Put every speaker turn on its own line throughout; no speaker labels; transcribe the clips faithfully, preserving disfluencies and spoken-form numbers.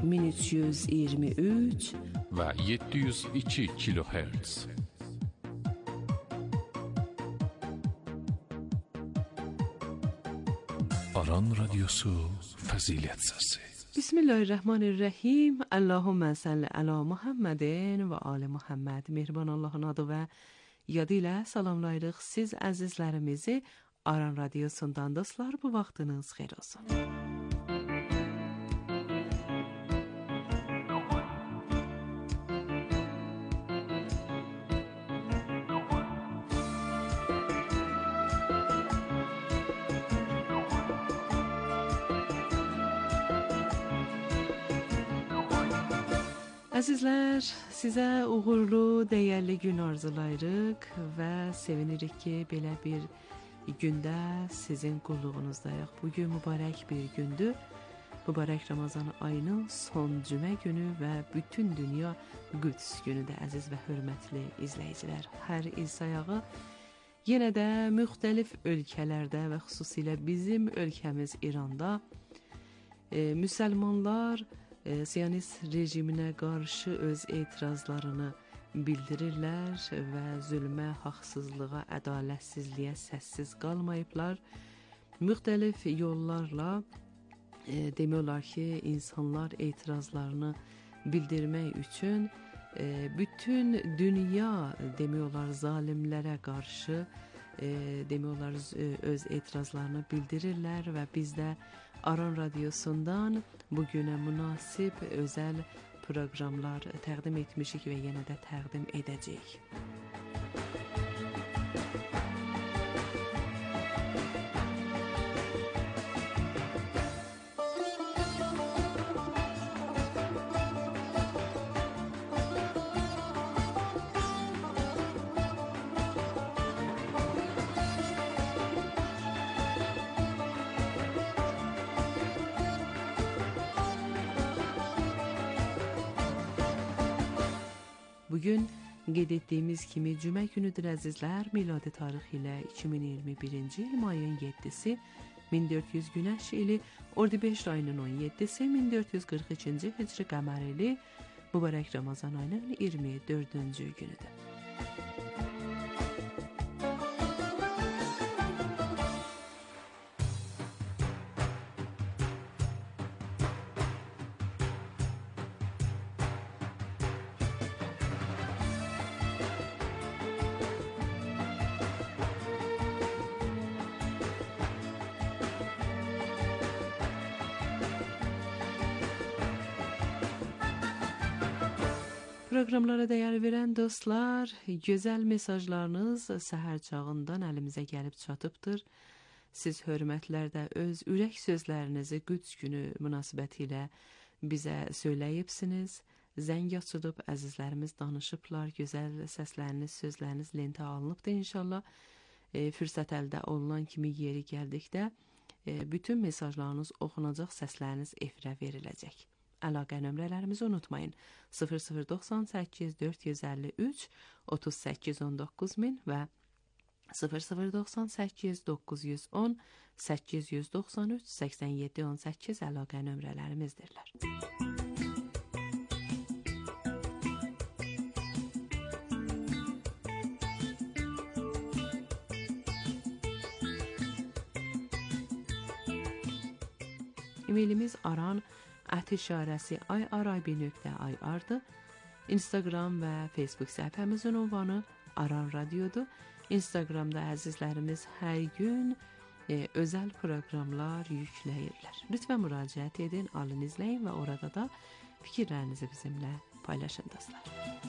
min üç yüz iyirmi üç
ve yedi yüz iki kilohertz. Aran Radyosu Fazilet Sesi.
Bismillahirrahmanirrahim. Allahümme salli ala Muhammedin ve ali Muhammed. Mehriban Allah'ın adı ve yadıyla salamlayırıq siz əzizlərimizi. Aran Radyosu'ndan dostlar, bu vaxtınız xeyir olsun. Əzizlər, sizə uğurlu, dəyərli gün arzulayırıq və sevinirik ki, belə bir gündə sizin qulluğunuzdayıq. Bugün mübarək bir gündür. Mübarək Ramazan ayının son cümə günü və bütün dünya Qüds günüdür, əziz və hörmətli izləyicilər. Hər il sayağı yenə də müxtəlif ölkələrdə və xüsusilə bizim ölkəmiz İranda e, müsəlmanlar E, Siyonist rejiminə qarşı öz etirazlarını bildirirlər və zülmə, haqsızlığa, ədalətsizliyə səssiz qalmayıblar. Müxtəlif yollarla e, demək olar ki, insanlar etirazlarını bildirmək üçün e, bütün dünya demək olar zalimlərə qarşı e, demək olar öz etirazlarını bildirirlər və biz də Aran Radyosu'ndan bugünə münasib özəl proqramlar təqdim etmişik və yenə də təqdim edəcəyik. Bugün qeyd etdiyimiz kimi cümə günüdür əzizlər. Miladi tarix ilə iki min iyirmi birinci il mayın yeddisi min dörd yüz Günəş ili, Ordibeş ayının on yeddisi min dörd yüz qırx ikinci Hicri qəmər ili, mübarək Ramazan ayının iyirmi dördüncü günüdür. Proqramlara dəyər verən dostlar, gözəl mesajlarınız səhər çağından əlimizə gəlib çatıbdır. Siz hörmətlərdə öz ürək sözlərinizi Qüds günü münasibəti ilə bizə söyləyibsiniz. Zəng açılıb, əzizlərimiz danışıblar, gözəl səsləriniz, sözləriniz lentə alınıbdır inşallah. E, fürsət əldə olunan kimi yeri gəldikdə e, bütün mesajlarınız oxunacaq, səsləriniz efirə veriləcək. Əlaqə nömrələrimizi unutmayın. sıfır sıfır doxsan səkkiz dörd yüz əlli üç otuz səkkiz on doqquz min və sıfır sıfır doxsan səkkiz doqquz yüz on səkkiz yüz doxsan üç səksən yeddi on səkkiz əlaqə nömrələrimizdirlər. E-mailimiz aran ət işarəsi ayaraybi.ir-dır. Instagram və Facebook səhifəmizin ünvanı Aran Radyodur. Instagramda əzizlərimiz hər gün e, özəl proqramlar yükləyirlər. Lütfən müraciət edin, alın, izləyin və orada da fikirlərinizi bizimlə paylaşın dostlar.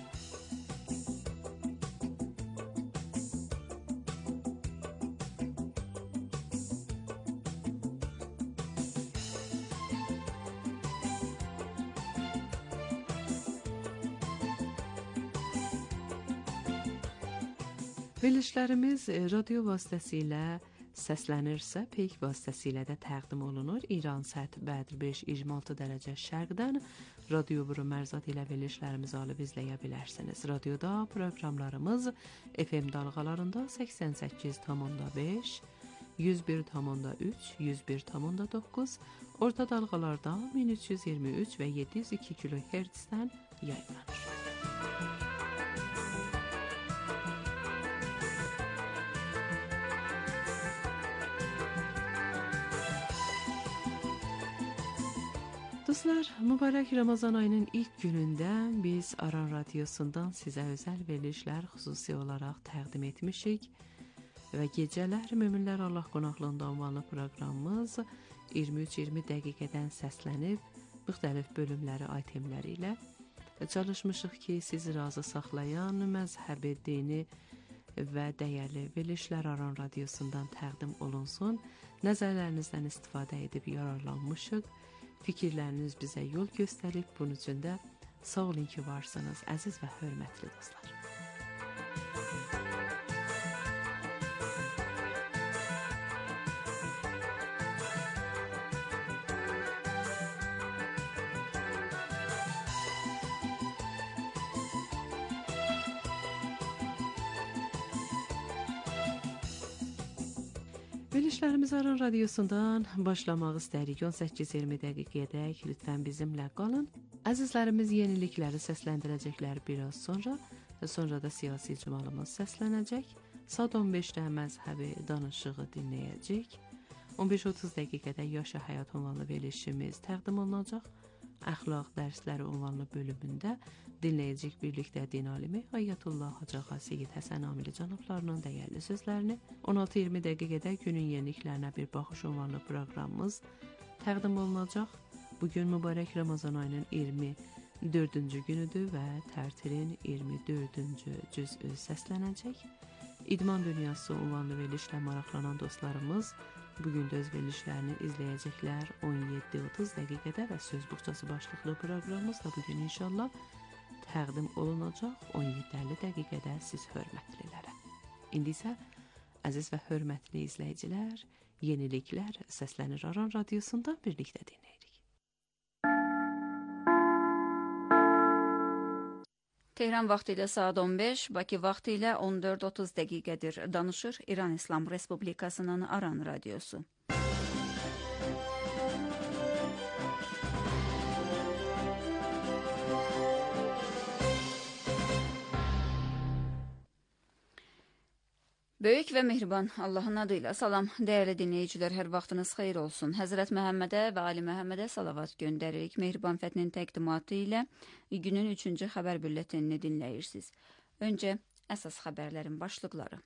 Verilişlərimiz radio vasitəsilə səslənirsə, peyk vasitəsilə də təqdim olunur. İran səth bədr beş iyirmi altı dərəcə şərqdən radio buru mərzad ilə verilişlərimizi alıb izləyə bilərsiniz. Radioda proqramlarımız F M dalğalarında səksən səkkiz tam onda beş, yüz bir tam onda üç, yüz bir tam onda doqquz, orta dalğalarda min üç yüz iyirmi üç və yeddi yüz iki kilohertzdən yayımlanır. Dostlar, mübarək Ramazan ayının ilk günündə biz Aran Radiosundan sizə özəl verilişlər xüsusi olaraq təqdim etmişik və gecələr Möminlər Allah qonaqlığında ünvanlı proqramımız iyirmi üç iyirmi dəqiqədən səslənib, müxtəlif bölümləri, aytemləri ilə çalışmışıq ki, sizi razı saxlayan məzhəbi, dini və dəyərli verilişlər Aran Radiosundan təqdim olunsun. Nəzərlərinizdən istifadə edib yararlanmışıq. Fikirləriniz bizə yol göstərib, bunun üçün də sağ olun ki, varsınız, əziz və hörmətli dostlar. Verilişlərimiz Aran Radiosundan başlamaq istəyirik. on səkkiz iyirmi dəqiqədək lütfən bizimlə qalın. Əzizlərimiz yenilikləri səsləndirəcəklər biraz sonra. Sonra da siyasi icmalımız səslənəcək. Saat on beşdə məzhəbi danışığı dinləyəcək. on beş otuz dəqiqədə Yaşa Həyat ünvanlı verilişimiz təqdim olunacaq. Əxlaq dərsləri ünvanlı bölümündə dinləyəcək birlikdə din alimi Ayətullah Hacı Ağa Seyid Həsən Amili cənablarının dəyərli sözlərini. on altı iyirmi dəqiqədə günün yeniliklərinə bir baxış ünvanlı proqramımız təqdim olunacaq. Bugün mübarək Ramazan ayının iyirmi dördüncü günüdür və tərtilin iyirmi dördüncü cüzü səslənəcək. İdman Dünyası ünvanlı verilişlə maraqlanan dostlarımız bugün də öz verilişlərini izləyəcəklər on yeddi otuz dəqiqədə və söz buxçası başlıqlı proqramımız da bugün inşallah təqdim olunacaq on yeddi əlli dəqiqədə siz hörmətlilərə. İndi isə əziz və hörmətli izləyicilər, yeniliklər səslənir Aran Radiosundan birlikdə dinləyirik.
Tehran vaxtı ilə saat on beş, Bakı vaxtı ilə on dörd otuz dəqiqədir. Danışır İran İslam Respublikasının Aran Radiosu. Böyük və mehriban Allahın adıyla salam, dəyərli dinləyicilər, hər vaxtınız xeyir olsun. Həzrət Məhəmmədə və Ali Məhəmmədə salavat göndəririk. Mehriban Fətnin təqdimatı ilə günün üçüncü xəbər bülletenini dinləyirsiniz. Öncə əsas xəbərlərin başlıqları.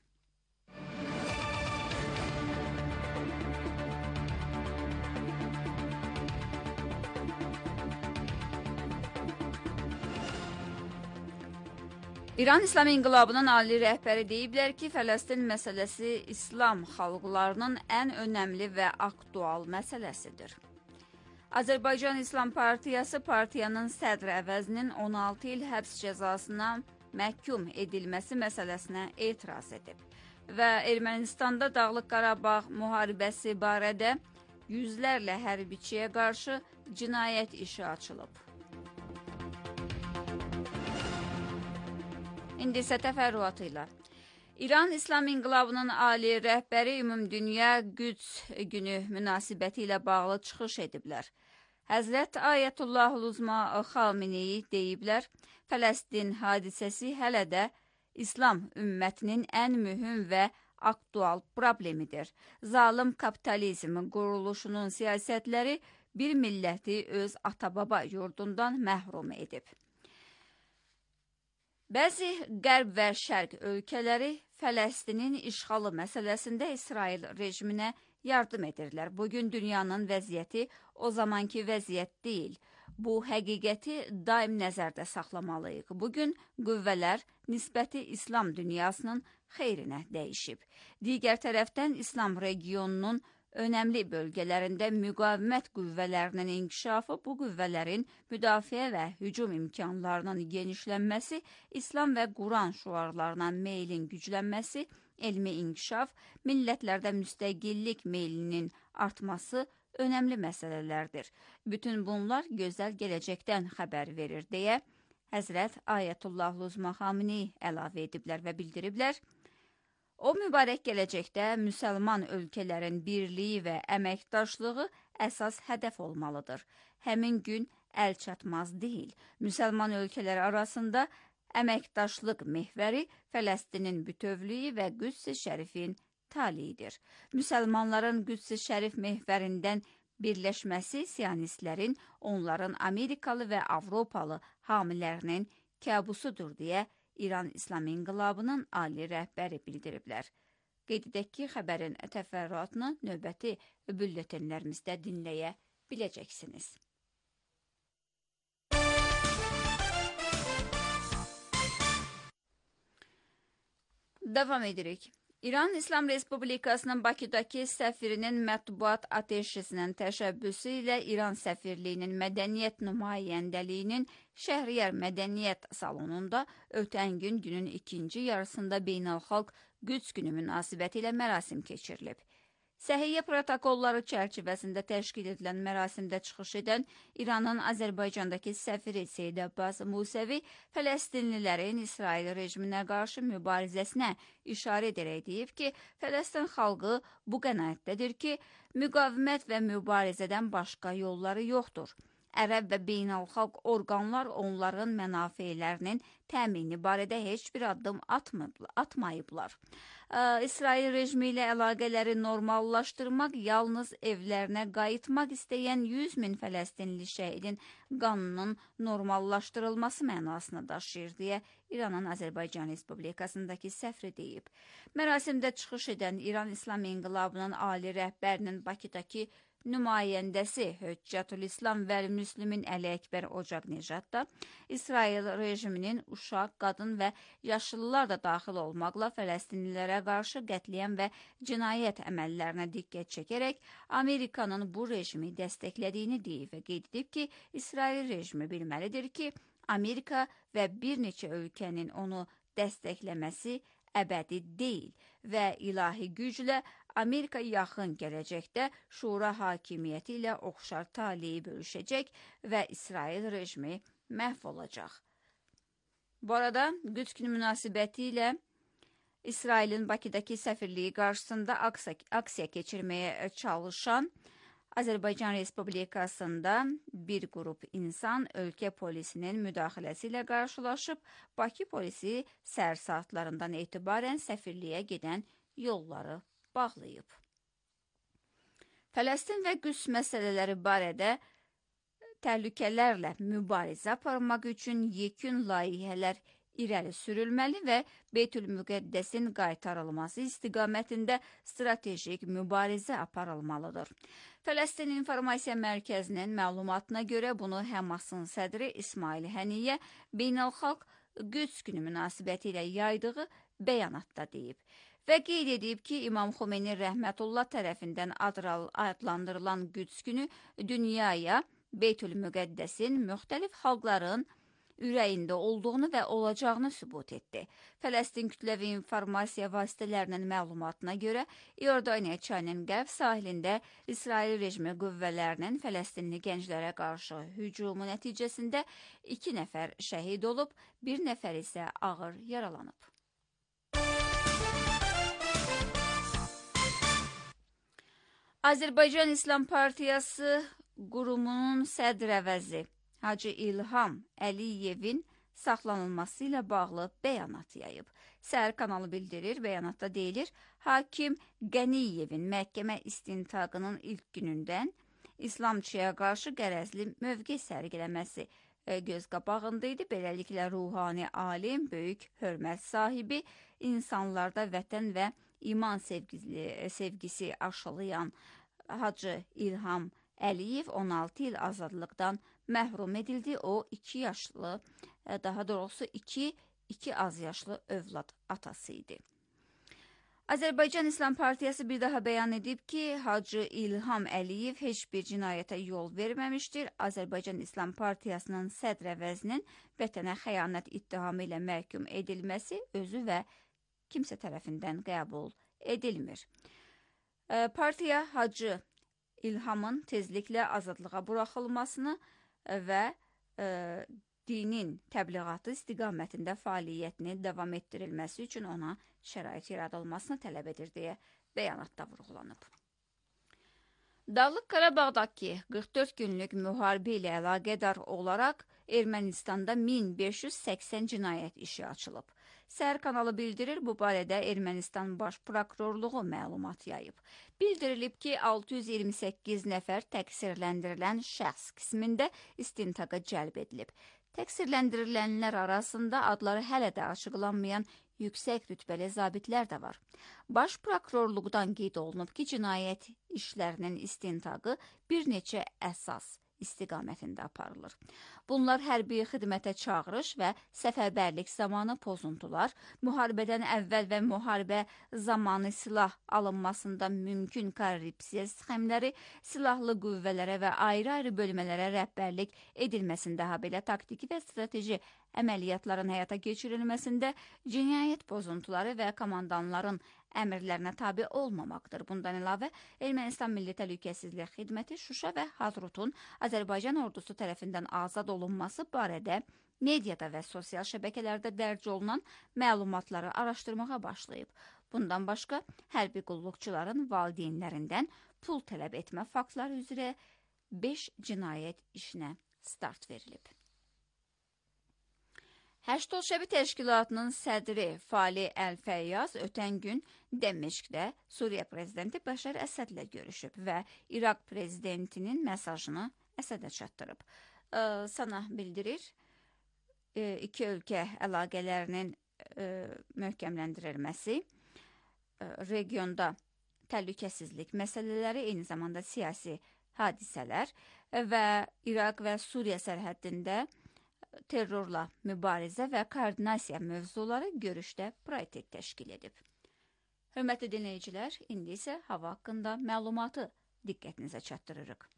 İran İslam İnqilabının ali rəhbəri deyiblər ki, Fələstin məsələsi İslam xalqlarının ən önəmli və aktual məsələsidir. Azərbaycan İslam Partiyası partiyanın sədr əvəzinin on altı il həbs cəzasına məhkum edilməsi məsələsinə etiraz edib. Və Ermənistanda Dağlıq Qarabağ müharibəsi barədə yüzlərlə hərbiçiyə qarşı cinayət işi açılıb. İndi isə təfərrüatıyla. İran İslam İnqilabının ali rəhbəri Ümumdünya Qüds günü münasibəti ilə bağlı çıxış ediblər. Həzrət Ayətullah Uzma Xameneyi deyiblər, Fələstin hadisəsi hələ də İslam ümmətinin ən mühüm və aktual problemidir. Zalim kapitalizmin quruluşunun siyasətləri bir milləti öz ata-baba yurdundan məhrum edib. Bəzi qərb və şərq ölkələri Fələstinin işğalı məsələsində İsrail rejiminə yardım edirlər. Bugün dünyanın vəziyyəti o zamanki vəziyyət deyil. Bu həqiqəti daim nəzərdə saxlamalıyıq. Bugün qüvvələr nisbəti İslam dünyasının xeyrinə dəyişib. Digər tərəfdən İslam regionunun önəmli bölgələrində müqavimət qüvvələrinin inkişafı, bu qüvvələrin müdafiə və hücum imkanlarının genişlənməsi, İslam və Quran şüarlarına meylin güclənməsi, elmi inkişaf, millətlərdə müstəqillik meylinin artması önəmli məsələlərdir. Bütün bunlar gözəl gələcəkdən xəbər verir deyə Həzrət Ayətullah Uzma Xameneyi əlavə ediblər və bildiriblər. O mübarək gələcəkdə müsəlman ölkələrin birliyi və əməkdaşlığı əsas hədəf olmalıdır. Həmin gün əl çatmaz deyil. Müsəlman ölkələri arasında əməkdaşlıq mehvəri Fələstinin bütövlüyü və Qüds-i Şərifin taliyidir. Müsəlmanların Qüds-i Şərif mehvərindən birləşməsi siyonistlərin, onların Amerikalı və Avropalı hamilərinin kəbusudur deyə İran İslam İnqilabının ali rəhbəri bildiriblər. Qeyd edək ki, xəbərin təfərrüatını növbəti bülletenlərimizdə dinləyə biləcəksiniz. Davam edirik. İran İslam Respublikasının Bakıdakı səfirinin mətbuat ateşisinin təşəbbüsü ilə İran səfirliyinin mədəniyyət nümayəndəliyinin Şəhriyar Mədəniyyət Salonunda ötən gün günün ikinci yarısında Beynəlxalq Qüds Günü münasibəti ilə mərasim keçirilib. Səhiyyə protokolları çərçivəsində təşkil edilən mərasimdə çıxış edən İranın Azərbaycandakı səfiri Seyid Abbas Musəvi Fələstinlilərin İsrail rejiminə qarşı mübarizəsinə işarə edərək deyib ki, Fələstin xalqı bu qənaətdədir ki, müqavimət və mübarizədən başqa yolları yoxdur. Ərəb və beynəlxalq orqanlar onların mənafelərinin təmini barədə heç bir addım atmayıblar. İsrail rejimi ilə əlaqələri normallaşdırmaq, yalnız evlərinə qayıtmaq istəyən yüz min Fələstinli şəhidin qanının normallaşdırılması mənasını daşıyır deyə İranın Azərbaycan Respublikasındakı səfiri deyib. Mərasimdə çıxış edən İran İslam İnqilabının ali rəhbərinin Bakıdakı nümayəndəsi Höccətül-İslam vəl-Müslümin Əli Əkbər Ocaq Nejad da İsrail rejiminin uşaq, qadın və yaşlılar da daxil olmaqla Fələstinlilərə qarşı qətliyam və cinayət əməllərinə diqqət çəkərək Amerikanın bu rejimi dəstəklədiyini deyib və qeyd edib ki, İsrail rejimi bilməlidir ki, Amerika və bir neçə ölkənin onu dəstəkləməsi əbədi deyil və ilahi güclə Amerika yaxın gələcəkdə şura hakimiyyəti ilə oxşar taliyi bölüşəcək və İsrail rejimi məhv olacaq. Bu arada Qüds Günü münasibəti ilə İsrailin Bakıdakı səfirliyi qarşısında aksiya keçirməyə çalışan Azərbaycan Respublikasında bir qrup insan ölkə polisinin müdaxiləsi ilə qarşılaşıb, Bakı polisi səhər saatlarından etibarən səfirliyə gedən yolları bağlayıb. Fələstin və Qüds məsələləri barədə təhlükələrlə mübarizə aparmaq üçün yekun layihələr irəli sürülməli və Beytül-Müqəddəsin qaytarılması istiqamətində stratejik mübarizə aparılmalıdır. Fələstin İnformasiya Mərkəzinin məlumatına görə bunu Həmasın sədri İsmail Həniyyə Beynəlxalq Qüds Günü münasibəti ilə yaydığı bəyanatda deyib və qeyd edib ki, İmam Xomeyni Rəhmətullah tərəfindən adlandırılan Qüds Günü dünyaya Beytül-Müqəddəsin müxtəlif xalqların ürəyində olduğunu və olacağını sübut etdi. Fələstin kütləvi informasiya vasitələrinin məlumatına görə İordaniya çayının qərb sahilində İsrail rejimi qüvvələrinin Fələstinli gənclərə qarşı hücumu nəticəsində iki nəfər şəhid olub, bir nəfər isə ağır yaralanıb. Azərbaycan İslam Partiyası qurumunun sədr əvəzi Hacı İlham Əliyevin saxlanılması ilə bağlı bəyanat yayıb. Səhər kanalı bildirir, bəyanatda deyilir, hakim Qəniyevin məhkəmə istintaqının ilk günündən İslamçıya qarşı qərəzli mövqe sərgiləməsi göz qabağında idi. Beləliklə, ruhani alim, böyük hörmət sahibi, insanlarda vətən və iman sevgisi, sevgisi aşılayan Hacı İlham Əliyev on altı il azadlıqdan məhrum edildi. O iki yaşlı, daha doğrusu iki, iki az yaşlı övlad atası idi. Azərbaycan İslam Partiyası bir daha bəyan edib ki, Hacı İlham Əliyev heç bir cinayətə yol verməmişdir. Azərbaycan İslam Partiyasının sədr əvəzinin vətənə xəyanət ittihamı ilə məhkum edilməsi özü və kimsə tərəfindən qəbul edilmir. Partiya Hacı İlhamın tezliklə azadlığa buraxılmasını və e, dinin təbliğatı istiqamətində fəaliyyətini davam etdirilməsi üçün ona şərait yaradılmasını tələb edir deyə bəyanatda vurğulanıb. Dağlıq Qarabağdakı qırx dörd günlük müharibə ilə əlaqədar olaraq Ermənistanda min beş yüz səksən cinayət işi açılıb. Səhər kanalı bildirir, bu barədə Ermənistan Baş Prokurorluğu məlumat yayıb. Bildirilib ki, altı yüz iyirmi səkkiz nəfər təqsirləndirilən şəxs qismində istintaqa cəlb edilib. Təqsirləndirilənlər arasında adları hələ də açıqlanmayan yüksək rütbəli zabitlər də var. Baş prokurorluqdan qeyd olunub ki, cinayət işlərinin istintaqı bir neçə əsas istiqamətində aparılır. Bunlar hərbi xidmətə çağırış və səfərbərlik zamanı pozuntular, müharibədən əvvəl və müharibə zamanı silah alınmasında mümkün korrupsiya sxemləri, silahlı qüvvələrə və ayrı-ayrı bölmələrə rəhbərlik edilməsində, habelə taktiki və strateji əməliyyatların həyata keçirilməsində cinayət pozuntuları və komandanların əmrlərinə tabi olmamaqdır. Bundan əlavə, Ermənistan Milli Təhlükəsizlik Xidməti Şuşa və Hadrutun Azərbaycan ordusu tərəfindən azad olunması barədə mediada və sosial şəbəkələrdə dərc olunan məlumatları araşdırmağa başlayıb. Bundan başqa, hərbi qulluqçuların valideynlərindən pul tələb etmə faktları üzrə beş cinayət işinə start verilib. Həşd Şəbi Təşkilatının sədri Fali Əl-Fəyyaz ötən gün Dəməşqdə Suriya prezidenti Bəşər Əsədlə görüşüb və İraq prezidentinin mesajını Əsədə çatdırıb. E, sana bildirir, e, iki ölkə əlaqələrinin e, möhkəmləndirilməsi, e, regionda təhlükəsizlik məsələləri, eyni zamanda siyasi hadisələr və İraq və Suriya sərhəddində terrorla mübarizə və koordinasiya mövzuları görüşdə prioritet təşkil edib. Hörmətli dinləyicilər, indi isə hava haqqında məlumatı diqqətinizə çatdırırıq.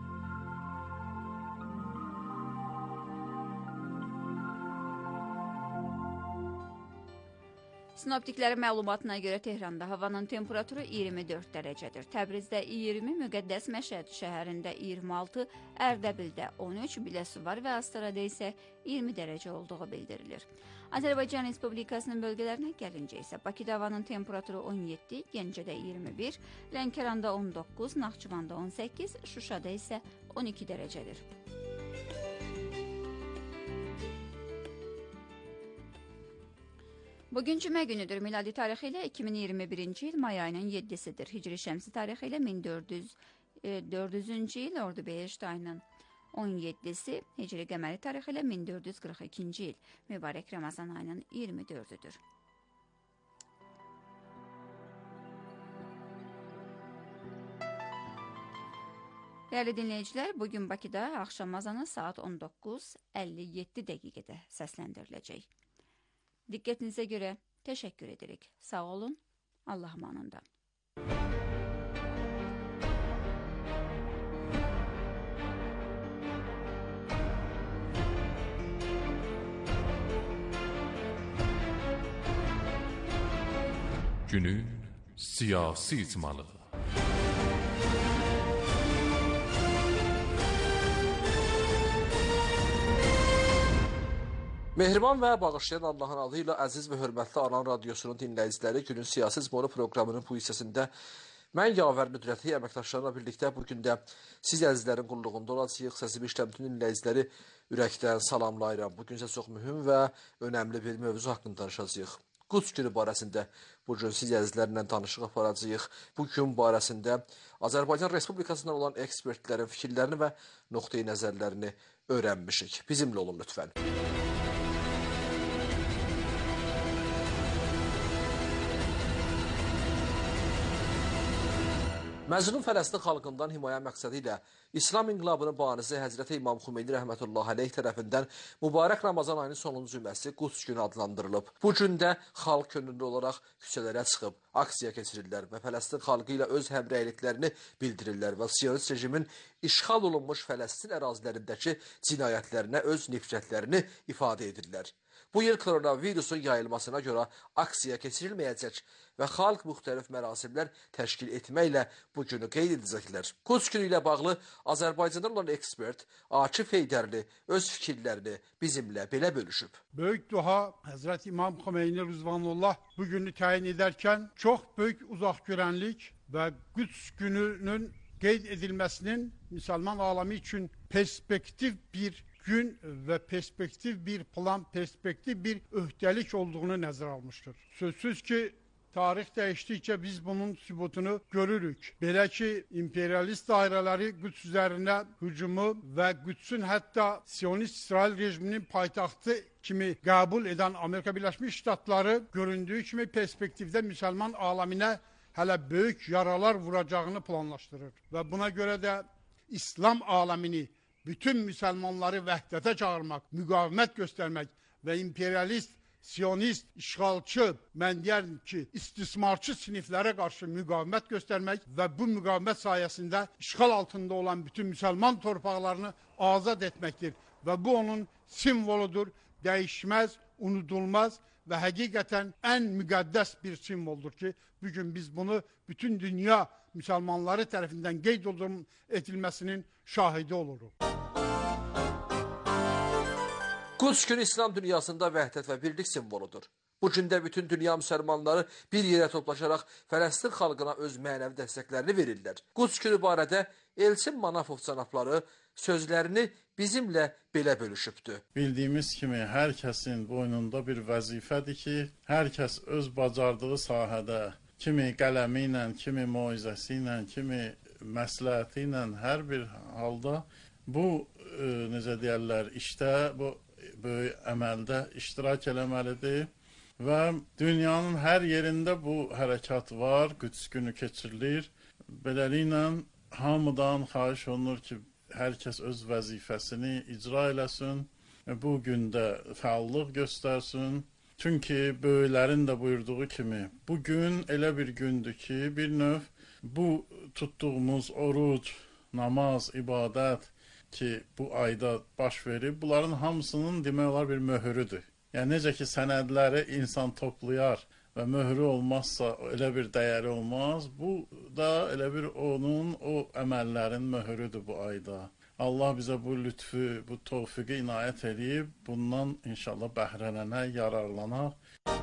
Sinoptiklərin məlumatına görə Tehranda havanın temperaturu iyirmi dörd dərəcədir. Təbrizdə iyirmi, Müqəddəs Məşəd şəhərində iyirmi altı, Ərdəbildə on üç, Biləsuvar və Astarada isə iyirmi dərəcə olduğu bildirilir. Azərbaycan Respublikasının bölgələrinə gəlincə isə Bakıda havanın temperaturu on yeddi, Gəncədə iyirmi bir, Lənkəranda on doqquz, Naxçıvanda on səkkiz, Şuşada isə on iki dərəcədir. Bugün cümə günüdür. Miladi tarixi ilə iki min iyirmi birinci il may ayının yeddisidir. Hicri şəmsi tarixi ilə min dörd yüzüncü il Ordubehişt ayının on yeddisi, Hicri qəməri tarixi ilə min dörd yüz qırx ikinci il mübarək Ramazan ayının iyirmi dördüdür. Dəyərli dinləyicilər, bugün Bakıda axşam azanı saat on doqquz əlli yeddi dəqiqədə səsləndiriləcək. Diqqətinizə görə təşəkkür edirik. Sağ olun, Allah amanında.
Günün siyasi icmalı.
Mehriban və bağışlayan Allahın adı ilə əziz və hörmətli Aran Radiosunun dinləyiciləri, günün siyasi icmalı proqramının bu hissəsində mən Yavər Nüdrəti əməkdaşlarla birlikdə bugün də siz əzizlərin qulluğunda olacaq. Səsimi işləm bütün dinləyiciləri ürəkdən salamlayıram. Bugün isə çox mühüm və önəmli bir mövzu haqqında danışacağıq. Quds günü barəsində bugün siz əzizlərlə danışıq aparacağıq. Bu gün barəsində Azərbaycan Respublikasından olan ekspertlərin fikirlərini və nöqteyi nəzərlərini öyrənmişik. Bizimlə olun lütfən. Məzlum Fələstin xalqından himayə məqsədi ilə İslam inqilabının banisi Həzrəti İmam Xümeyni rəhmətullah əleyh tərəfindən mübarək Ramazan ayının sonuncu cüməsi Quds günü adlandırılıb. Bu gündə xalq könüllü olaraq küçələrə çıxıb, aksiya keçirirlər və Fələstin xalqı ilə öz həmrəyliklərini bildirirlər və siyonist rejimin işğal olunmuş Fələstin ərazilərindəki cinayətlərinə öz nifrətlərini ifadə edirlər. Bu yıl koronavirusun yayılmasına görə aksiya keçirilməyəcək və xalq müxtəlif mərasimlər təşkil etməklə bu günü qeyd edəcəklər. Quds günü ilə bağlı Azərbaycandan olan ekspert Akif Heydərli öz fikirlərini bizimlə belə bölüşüb.
Böyük duha Həzrət İmam Xümeyni Rızvanullah bu günü təyin edərkən çox böyük uzaqgörənlik və Quds gününün qeyd edilməsinin Müslüman aləmi üçün perspektiv bir gün və perspektiv bir plan, perspektiv bir öhdəlik olduğunu nəzərə almışdır. Sözsüz ki, tarix dəyişdikcə biz bunun sübutunu görürük. Belə ki, imperialist dairələri Qüds üzərinə hücumu və Qüdsün hətta Siyonist İsrail rejiminin paytaxtı kimi qəbul edən Amerika Birləşmiş Ştatları göründüyü kimi perspektivdə müsəlman aləminə hələ böyük yaralar vuracağını planlaşdırır. Və buna görə də İslam aləmini, bütün müsəlmanları vəhdətə çağırmaq, müqavimət göstərmək və imperialist, Siyonist, işğalçı, mən deyərdim ki, istismarçı siniflərə qarşı müqavimət göstərmək və bu müqavimət sayəsində işğal altında olan bütün müsəlman torpaqlarını azad etməkdir. Və bu onun simvoludur, dəyişməz, unudulmaz və həqiqətən ən müqəddəs bir simvoldur ki, bugün biz bunu bütün dünya müsəlmanları tərəfindən qeyd edilməsinin şahidi oluruq.
Quds günü İslam dünyasında vəhdət və birlik simvoludur. Bu gündə bütün dünya müsəlmanları bir yerə toplaşaraq Fələstin xalqına öz mənəvi dəstəklərini verirlər. Quds günü barədə Elçin Manafov cənabları sözlərini bizimlə belə bölüşübdür.
Bildiyimiz kimi hər kəsin boynunda bir vəzifədir ki, hər kəs öz bacardığı sahədə, kimi qələmi ilə, kimi moizəsi ilə, kimi məsləhəti ilə hər bir halda bu, e, necə deyərlər, işdə, bu böyük əməldə iştirak eləməlidir və dünyanın hər yerində bu hərəkat var, Qüds günü keçirilir. Beləliklə, hamıdan xahiş olunur ki, hər kəs öz vəzifəsini icra eləsin, bu gündə fəallıq göstərsin. Çünki böyüklərin də buyurduğu kimi, bu gün elə bir gündür ki, bir növ bu tutduğumuz oruc, namaz, ibadət ki, bu ayda baş verib, bunların hamısının demək olar bir möhürüdür. Yəni, necə ki, sənədləri insan toplayar və möhürü olmazsa elə bir dəyəri olmaz, bu da elə bir onun, o əməllərin möhürüdür bu ayda. Allah bizə bu lütfü, bu tövfiqi inayət edib, bundan inşallah bəhrələnək, yararlanaq.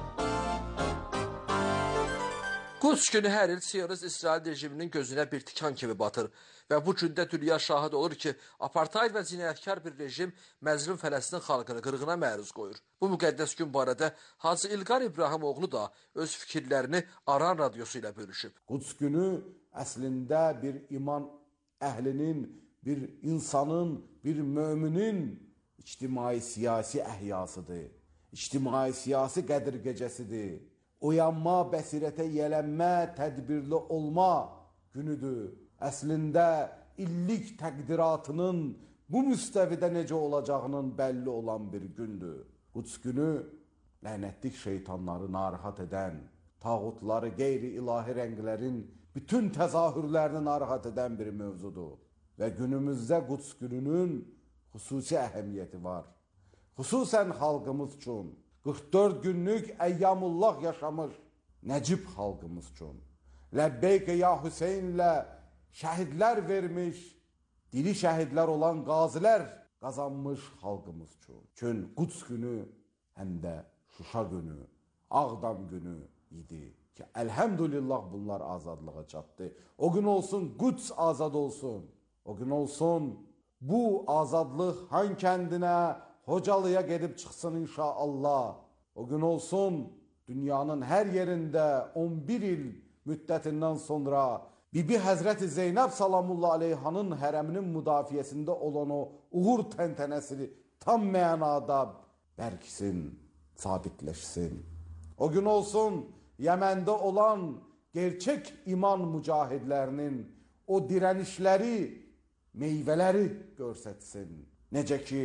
Quds günü hər il Siyonist İsrail rejiminin gözünə bir tikan kimi batır və bu gündə dünya şahid olur ki, apartheid və cinayətkar bir rejim məzlum Fələstin xalqını qırğına məruz qoyur. Bu müqəddəs gün barədə Hacı İlqar İbrahimoğlu da öz fikirlərini Aran radiosu ilə bölüşüb.
Quds günü əslində bir iman əhlinin, bir insanın, bir möminin ictimai-siyasi əhyasıdır, ictimai-siyasi qədir gecəsidir. Oyanma, bəsirətə yələnmə, tədbirli olma günüdür. Əslində illik təqdiratının bu müstəvidə necə olacağının bəlli olan bir gündür. Quds günü lənətlik şeytanları narahat edən, tağutları, qeyri-ilahi rənglərin bütün təzahürlərini narahat edən bir mövzudur. Və günümüzdə Quds gününün xüsusi əhəmiyyəti var. Xüsusən xalqımız üçün. qırx dörd günlük əyyamullah yaşamış Nəcib xalqımız üçün. Ləbbeyk ya Hüseynlə şəhidlər vermiş, diri şəhidlər olan qazilər qazanmış xalqımız üçün. Çün Quds günü həm də Şuşa günü, Ağdam günü idi ki, əlhəmdülillah bunlar azadlığa çatdı. O gün olsun Quds azad olsun. O gün olsun bu azadlıq Han kəndinə, Hocalıya gedib çıxsın inşallah. O gün olsun dünyanın hər yerində on bir il müddətindən sonra Bibi Həzrəti Zeynəb salamullah aleyhanın hərəminin müdafiəsində olan o uğur təntənəsi tam mənada bərksin, sabitləşsin. O gün olsun Yəməndə olan gerçək iman mücahidlərinin o dirənişləri, meyvələri görsətsin. Necə ki,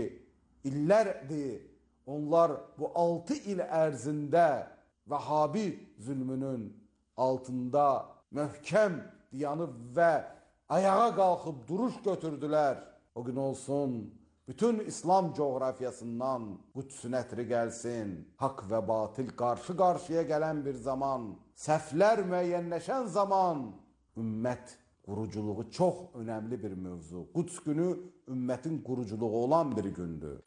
illərdir onlar bu altı il ərzində Vəhabi zülmünün altında möhkəm dayanıb və ayağa qalxıb duruş götürdülər. O gün olsun bütün İslam coğrafiyasından Qüdsün ətri gəlsin. Haqq və batil qarşı-qarşıya gələn bir zaman, səhvlər müəyyənləşən zaman ümmət quruculuğu çox önəmli bir mövzu. Quds günü ümmətin quruculuğu olan bir gündür.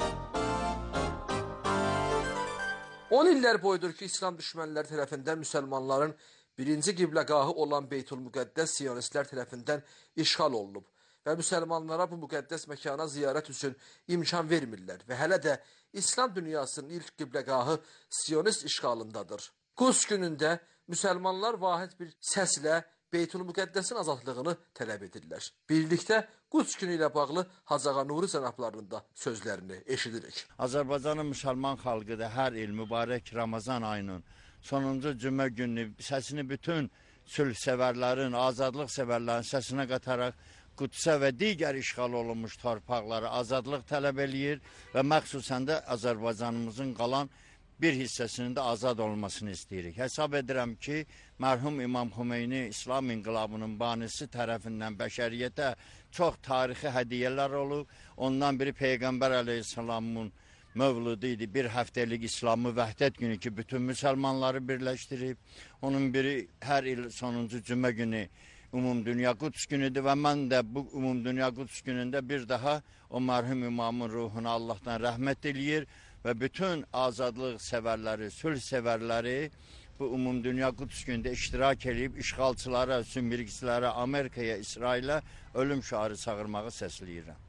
on illər boyudur ki, İslam düşmənləri tərəfindən müsəlmanların Birinci qibləgahı olan Beytül-Müqəddəs Siyonistlər tərəfindən işğal olunub və müsəlmanlara bu müqəddəs məkana ziyarət üçün imkan vermirlər və hələ də İslam dünyasının ilk qibləgahı Siyonist işğalındadır. Quds günündə müsəlmanlar vahid bir səslə Beytül-Müqəddəsin azadlığını tələb edirlər. Birlikdə Quds günü ilə bağlı Hacıağa Nuri cənablarının da sözlərini eşidirik.
Azərbaycanın müsəlman xalqı da hər il mübarək Ramazan ayının sonuncu cümə günü səsini bütün sülh sevərlərin, azadlıq sevərlərin səsinə qataraq Qudsə və digər işğal olunmuş torpaqları azadlıq tələb eləyir və məxsusən də Azərbaycanımızın qalan bir hissəsinin də azad olmasını istəyirik. Hesab edirəm ki, mərhum İmam Xümeyni İslam inqilabının banisi tərəfindən bəşəriyyətə çox tarixi hədiyyələr olub. Ondan biri Peyğəmbər əleyhissalamın mövludu idi. Bir həftəlik İslamı vəhdət günü ki, bütün müsəlmanları birləşdirib. Onun biri hər il sonuncu cümə günü Ümumdünya Quds günüdür və mən də bu Ümumdünya Quds günündə bir daha o mərhum imamın ruhuna Allahdan rəhmət eləyir və bütün azadlıq sevərləri, sülh sevərləri bu Ümumdünya Quds günündə iştirak edib işğalçılara, sümürgüçülərə, Amerikaya, İsrailə ölüm şüarı çağırmağı səsləyirəm.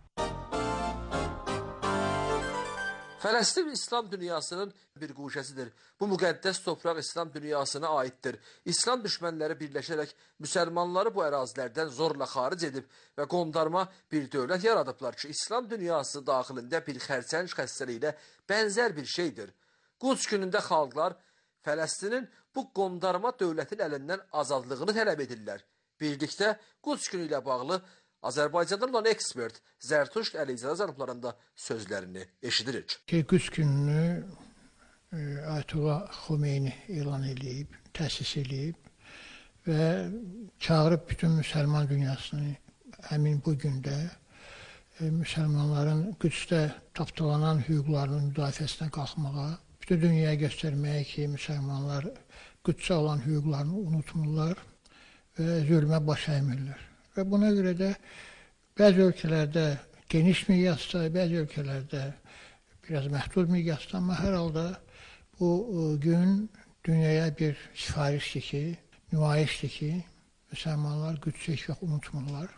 Fələstin İslam dünyasının bir quşəsidir. Bu müqəddəs torpaq İslam dünyasına aiddir. İslam düşmənləri birləşərək müsəlmanları bu ərazilərdən zorla xaric edib və qondarma bir dövlət yaradıblar ki, İslam dünyası daxilində bir xərçəng xəstəliyinə bənzər bir şeydir. Quds günündə xalqlar Fələstinin bu qondarma dövlətin əlindən azadlığını tələb edirlər. Birlikdə Quds günü ilə bağlı Azərbaycandan olan ekspert Zərtuşt Əleyzədə cənablarında sözlərini eşidirik.
Quds gününü Ayətullah Xümeyni elan edib, təsis edib və çağırıb bütün müsəlman dünyasını həmin bu gündə müsəlmanların Qüdsdə tapdalanan hüquqlarının müdafiəsinə qalxmağa, bütün dünyaya göstərməyə ki, müsəlmanlar Qüdsə olan hüquqlarını unutmurlar və zülmə baş əymirlər. Və buna görə də bəzi ölkələrdə geniş miqyasda, bəzi ölkələrdə biraz məhdud miqyasda, amma hər halda bu gün dünyaya bir sifarişdir ki, nümayişdir ki, müsəlmanlar Qüdsü heç vaxt unutmurlar.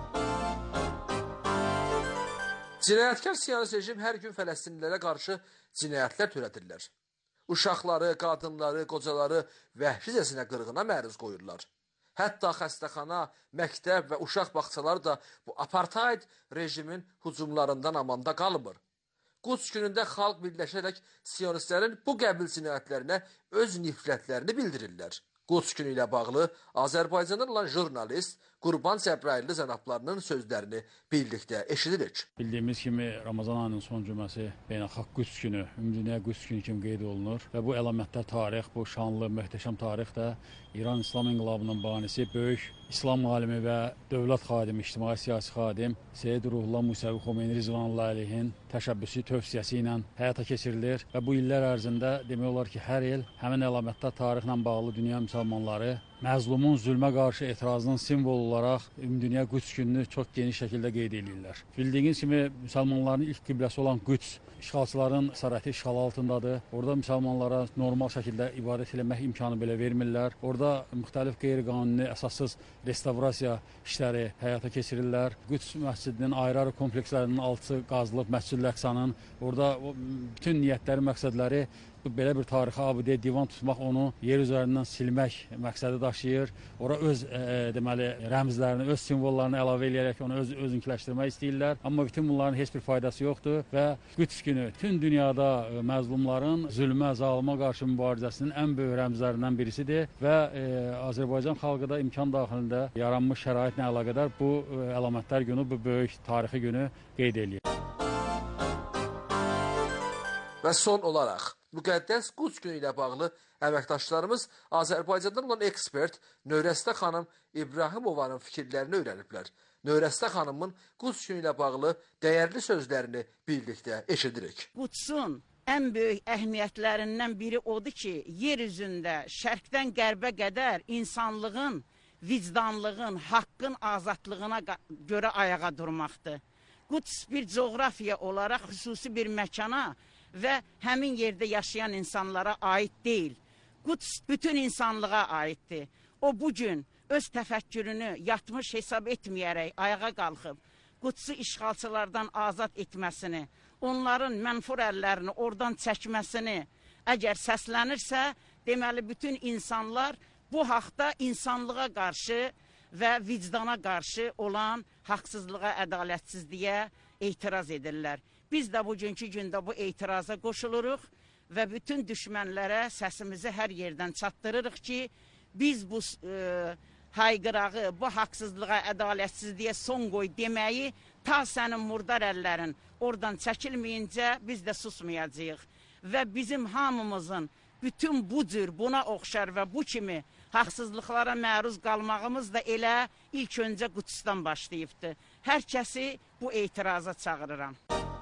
Cinayətkar siyasi rejim hər gün Fələstinlilərə qarşı cinayətlər törədirlər. Uşaqları, qadınları, qocaları vəhşicəsinə qırğına məruz qoyurlar. Hətta xəstəxana, məktəb və uşaq bağçaları da bu apartheid rejimin hücumlarından amanda qalmır. Quds günündə xalq birləşərək siyonistlərin bu qəbil cinayətlərinə öz nifrətlərini bildirirlər. Quds günü ilə bağlı Azərbaycandan olan jurnalist Qurban Cəbrayilli cənablarının sözlərini birlikdə eşidirik.
Bildiyimiz kimi Ramazan ayının son cüməsi beynəlxalq Quds günü, Ümumdünya Quds günü kimi qeyd olunur və bu əlamətlər tarix, bu şanlı, möhtəşəm tarix də İran İslam inqilabının banisi, böyük İslam alimi və dövlət xadimi, ictimai siyasi xadim Seyyid Ruhullah Musəvi Xomeyni Rizvanullah əleyhin təşəbbüsü, tövsiyəsi ilə həyata keçirilir və bu illər ərzində demək olar ki, hər il həmin əlamətlər tarixlə bağlı dünya müsəlmanları məzlumun zülmə qarşı etirazının simvolu olaraq Ümumdünya Quds gününü çox geniş şəkildə qeyd edirlər. Bildiyiniz kimi müsəlmanların ilk qibləsi olan Quds işğalçıların əsarəti işğal altındadır. Orada müsəlmanlara normal şəkildə ibadət etmək imkanı belə vermirlər. Orada müxtəlif qeyri-qanuni, əsassız restavrasiya işləri həyata keçirirlər. Quds məscidinin ayrı-ayrı komplekslərinin altısı qazılıb, Məscid-ül Əqsanın. Orada bütün niyyətləri, məqsədləri belə bir tarixi abidəyə divan tutmaq, onu yer üzərindən silmək məqsədi daşıyır. Ora öz e, deməli rəmzlərini, öz simvollarını əlavə edərək onu öz özünkiləşdirmək istəyirlər. Amma bütün bunların heç bir faydası yoxdur və Quds günü bütün dünyada məzlumların zülmə, zalıma qarşı mübarizəsinin ən böyük rəmzlərindən birisidir və e, Azərbaycan xalqı da imkan daxilində yaranmış şəraitlə əlaqədar bu e, əlamətlər günü, bu böyük tarixi günü qeyd edir.
Və son olaraq, müqəddəs Quds günü ilə bağlı əməkdaşlarımız Azərbaycandan olan ekspert Nöyrəstə xanım İbrahimovanın fikirlərini öyrəniblər. Nöyrəstə xanımın Quds günü ilə bağlı dəyərli sözlərini birlikdə eşidirik.
Qudsun ən böyük əhəmiyyətlərindən biri odur ki, yer üzündə şərqdən qərbə qədər insanlığın, vicdanlığın, haqqın azadlığına görə ayağa durmaqdır. Quds bir coğrafiya olaraq xüsusi bir məkana və həmin yerdə yaşayan insanlara aid deyil. Quds bütün insanlığa aiddir. o bugün öz təfəkkürünü yatmış hesab etməyərək ayağa qalxıb, Qudsu işğalçılardan azad etməsini, onların mənfur əllərini oradan çəkməsini əgər səslənirsə, deməli bütün insanlar bu haqda insanlığa qarşı və vicdana qarşı olan haqsızlığa, ədalətsizliyə etiraz edirlər. Biz də bugünkü gündə bu etiraza qoşuluruq və bütün düşmənlərə səsimizi hər yerdən çatdırırıq ki, biz bu e, hayqırağı, bu haqsızlığa, ədalətsizliyə son qoy deməyi ta sənin murdar əllərin oradan çəkilməyincə biz də susmayacağıq. Və bizim hamımızın bütün bu cür, buna oxşar və bu kimi haqsızlıqlara məruz qalmağımız da elə ilk öncə Qudusdan başlayıbdır. Hər kəsi bu etiraza çağırıram.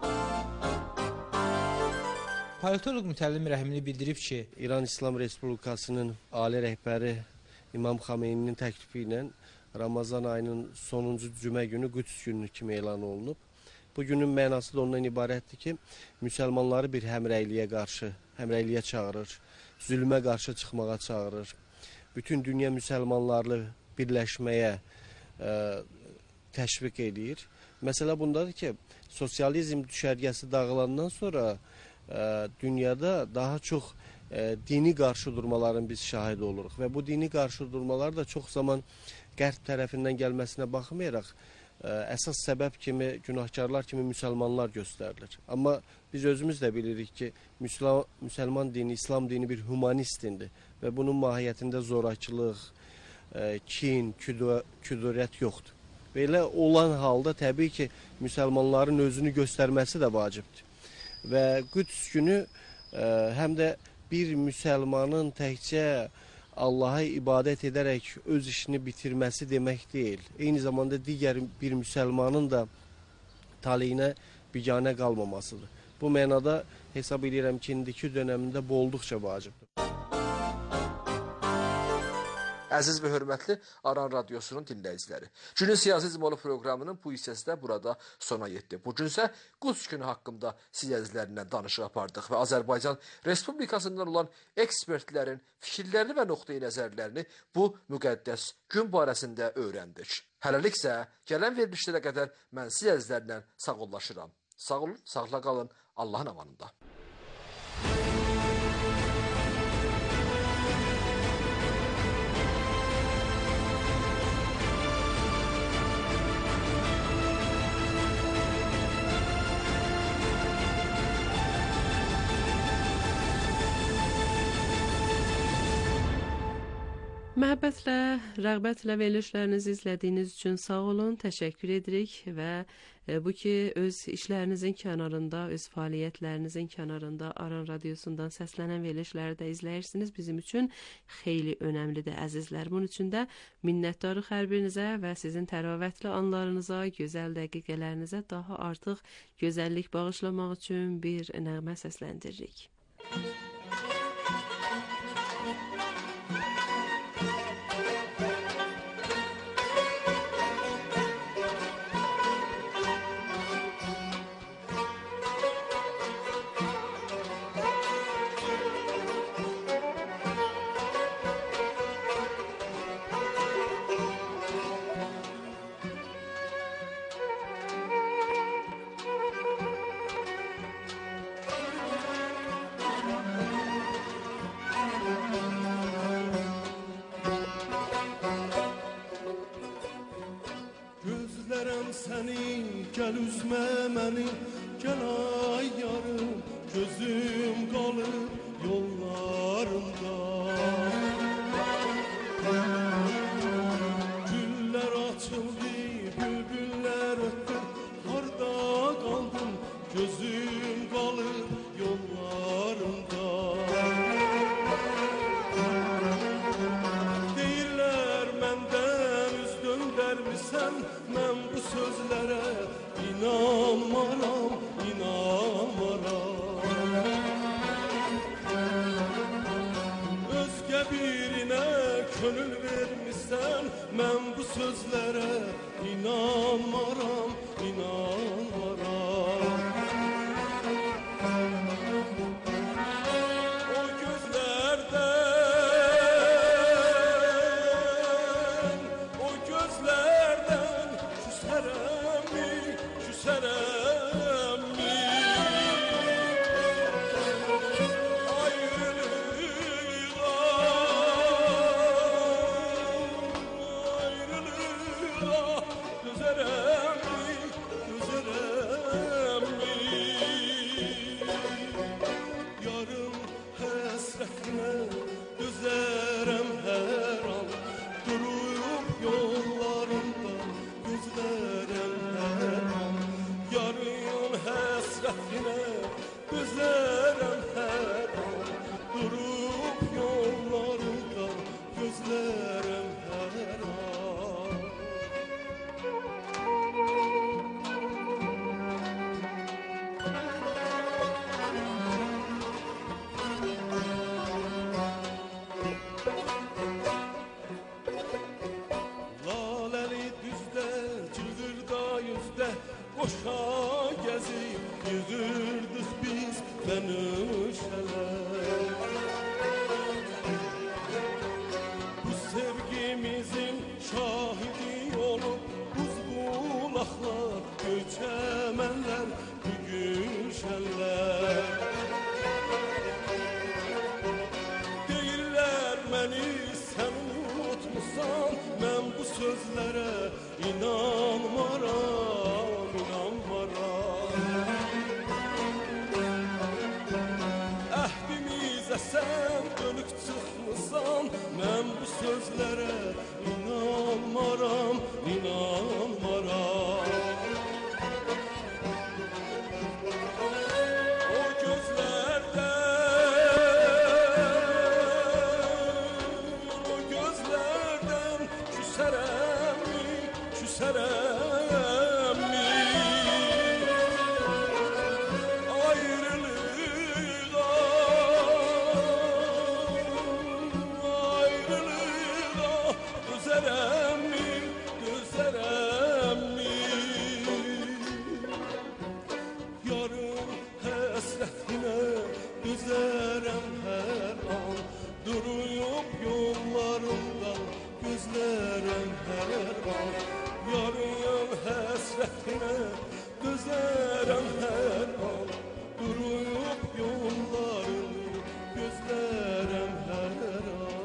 Politoloq Mütəllim Rəhimli bildirib ki,
İran İslam Respublikasının ali rəhbəri İmam Xameyninin təklifi ilə Ramazan ayının sonuncu cümə günü Qüds günü kimi elan olunub. Bu günün mənası da ondan ibarətdir ki, müsəlmanları bir həmrəyliyə qarşı, həmrəyliyə çağırır, zülmə qarşı çıxmağa çağırır. Bütün dünya müsəlmanlarını birləşməyə ə, təşviq edir. Məsələ bundadır ki, sosializm düşərgəsi dağılandan sonra ə, dünyada daha çox ə, dini qarşıdurmaların biz şahid oluruq. Və bu dini qarşıdurmalar da çox zaman qərb tərəfindən gəlməsinə baxmayaraq, ə, əsas səbəb kimi, günahkarlar kimi müsəlmanlar göstərilir. Amma biz özümüz də bilirik ki, müsəlman, müsəlman dini, İslam dini bir humanist dindir və bunun mahiyyətində zorakılıq, ə, kin, küdurət yoxdur. Belə olan halda təbii ki, müsəlmanların özünü göstərməsi də vacibdir. Və Qüds günü ə, həm də bir müsəlmanın təkcə Allaha ibadət edərək öz işini bitirməsi demək deyil. Eyni zamanda digər bir müsəlmanın da taleyinə biganə qalmamasıdır. Bu mənada hesab edirəm ki, indiki dönəmində bu olduqca vacibdir.
Əziz və hörmətli Aran Radiosunun dinləyiciləri. Günün Siyasi İcmalı proqramının bu hissəsi də burada sona yetdi. Bugün isə Quds günü haqqında siz əzizlərlə danışıq apardıq və Azərbaycan Respublikasından olan ekspertlərin fikirlərini və nöqteyi nəzərlərini bu müqəddəs gün barəsində öyrəndik. Hələlik isə gələn verilişlərə qədər mən siz əzizlərlə sağollaşıram. Sağ olun, sağla qalın, Allahın amanında.
Məhəbbətlə, rəğbətlə verilişlərinizi izlədiyiniz üçün sağ olun, təşəkkür edirik və bu ki, öz işlərinizin kənarında, öz fəaliyyətlərinizin kənarında Aran Radiosundan səslənən verilişləri də izləyirsiniz. Bizim üçün xeyli önəmlidir, əzizlər. Bunun üçün də minnətdarıq hər birinizə və sizin təravətli anlarınıza, gözəl dəqiqələrinizə daha artıq gözəllik bağışlamaq üçün bir nəğmə səsləndiririk.
Səni, gəl üzmə məni, gəl ay yarım, gözüm qalıb yollarımda. Güllər açıldı, bülbüllər ötdü, harda qaldım, gözüm qalıb yollarımda. Deyirlər məndən üz döndərmisən, mən bu sözlərə inanmaram, inanmaram. Özgə birinə könül vermişsən, mən bu sözlərə inanmaram, inanmaram. O gözlərdə həsrətinə dözərəm hər an. Durub yollarında gözlərəm hər an. Laləli düzdə, cığırda yüzdə qoşa gəzib yığırdıq biz bənövşələr. Bu sevgimizin şahidi olub buz bulaqlar, göçəmənlər, bu gülşənlər. Deyirlər məni sən unutmusan, mən bu sözlərə inanmaram, inanmaram. Əhdimizə sən dönük çıxmısan, mən bu sözlərə inanmaram, inanmaram. O gözlərdən, o gözlərdən küsərəmmi, küsərəmmi? Ayrılığa, ayrılığa dözərəmmi, dözərəmmi? Yarın həsrətinə dözərəm hər an. Duruyub yollarında gözlərəm hər an. Yarın həsrətinə dözərəm hər an. Duruyub yollarını gözlərəm hər an.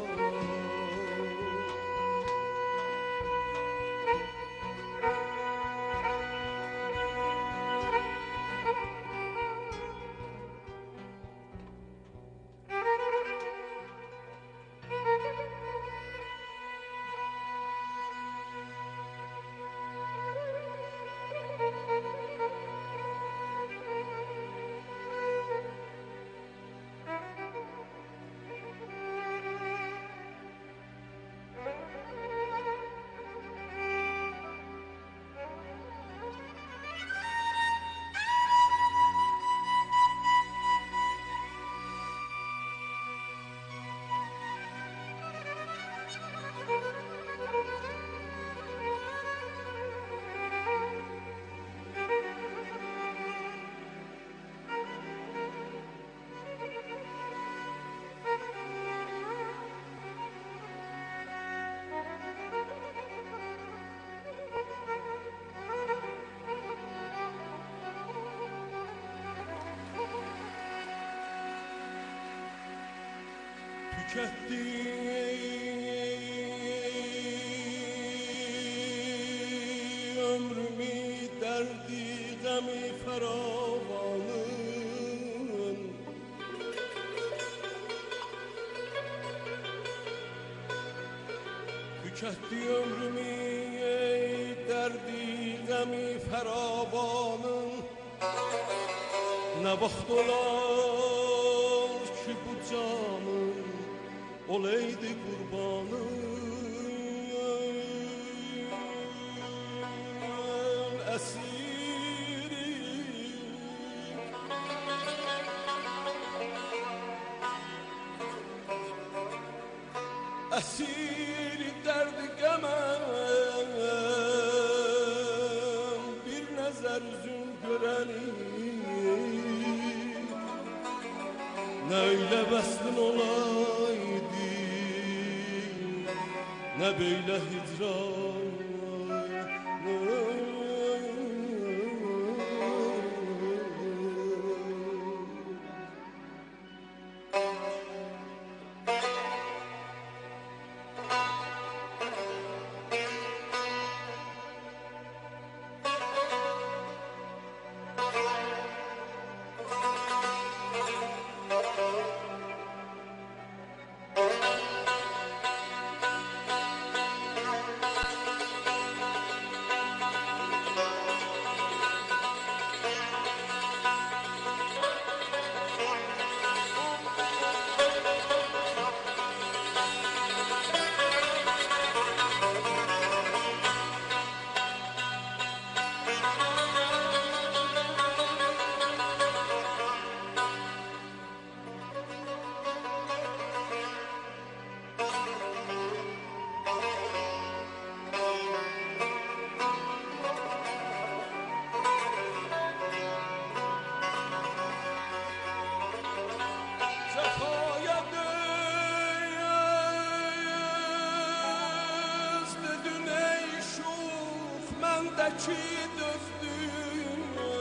Tüketti ömrümü derdi gemi feravanın. Tüketti ömrümü derdi gemi feravanın. Ne vaxt olar ki bu canım olaydı kurbanım. Esiri esiri derdi gemem, bir nezer yüzün görenim. Ne öyle beslin olaydı, ne böyle hicran. məndəki dözdüm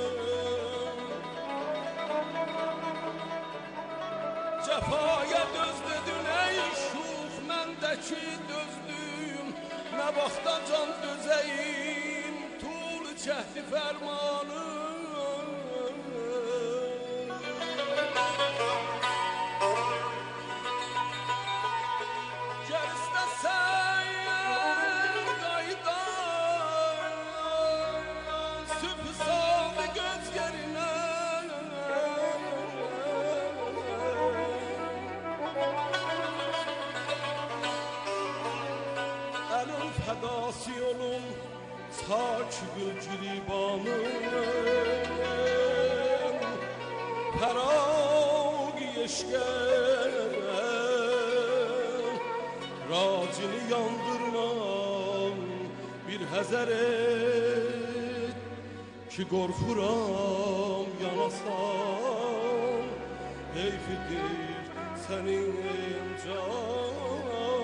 Cəfaya döz dedin ey şux məndəki dözdüm Nə vaxta can dözəyim tul cəhdi fərmanı Gəl istəsən qaydan Sübh saldı göz yerinə Əlin fədası olun Saç gülgülibanın Pəraq yeşkən Racini yandırmam Bir həzər et Ki qorxuram yanasam Heyfidir sənin canın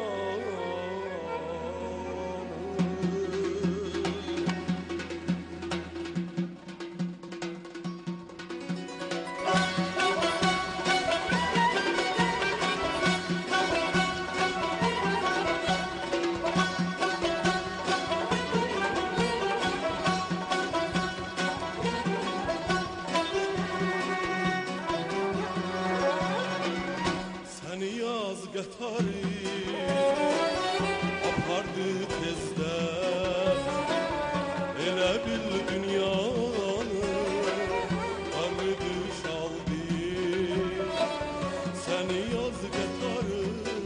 Apardı tezdən Elə bil dünyanı Qarıdı şaldı Səni yaz qətarı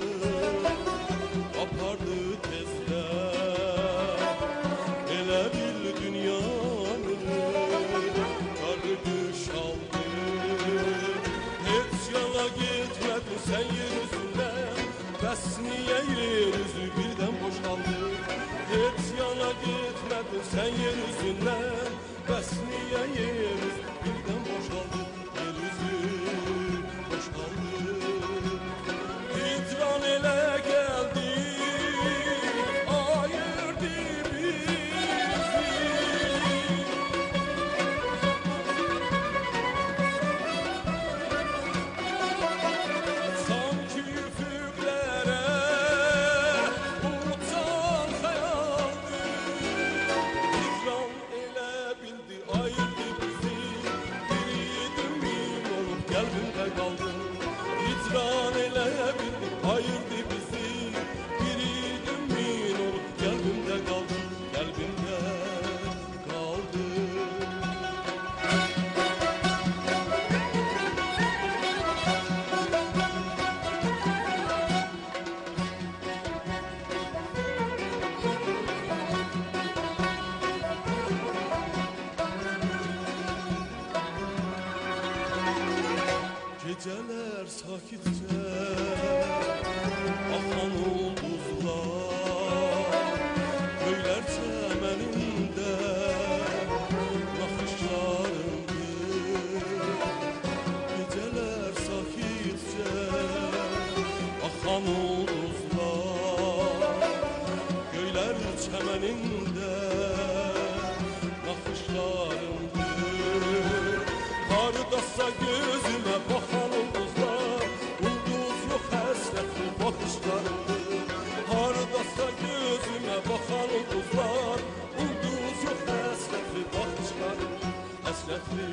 Apardı tezdən Elə bil dünyanı Qarıdı şaldı Heç yana getmədin sən yer üzündən Bəs niyə yer üzü birdən boşaldı Heç yana getmədin sən yer üzündən Bəs niyə yer üzü birdən boşaldı Yer üzü boşaldı Hicran elə gəldi Ayırdı bizi Geceler sakitçe Akan ulduzlar Köyler çemeninde Nakışlarındır Geceler sakitçe Akan ulduzlar Köyler çemeninde Nakışlarındır Kardasa gözüme bakan ulduzlar Ulduz yok həsrətli bakışlarındır Hardasa gözüme bakan ulduzlar Ulduz yok həsrətli bakışlarındır Həsrətli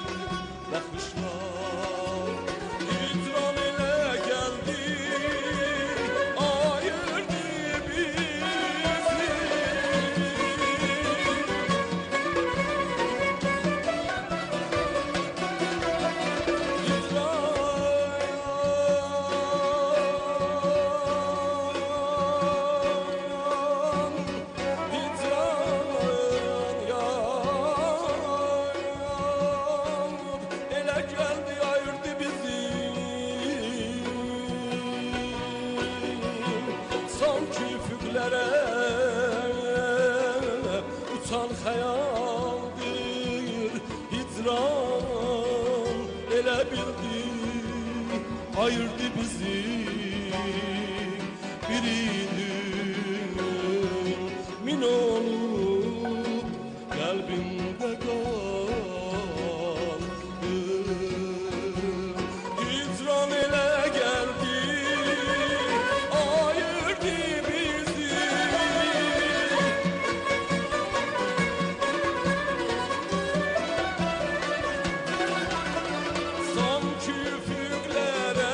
bakışlar Hicran elə gəldi Ayırdı bizi Uçan xəyaldır hicran elə bildi ayırdı bizi biridir min olub gəl ki üfüqlərə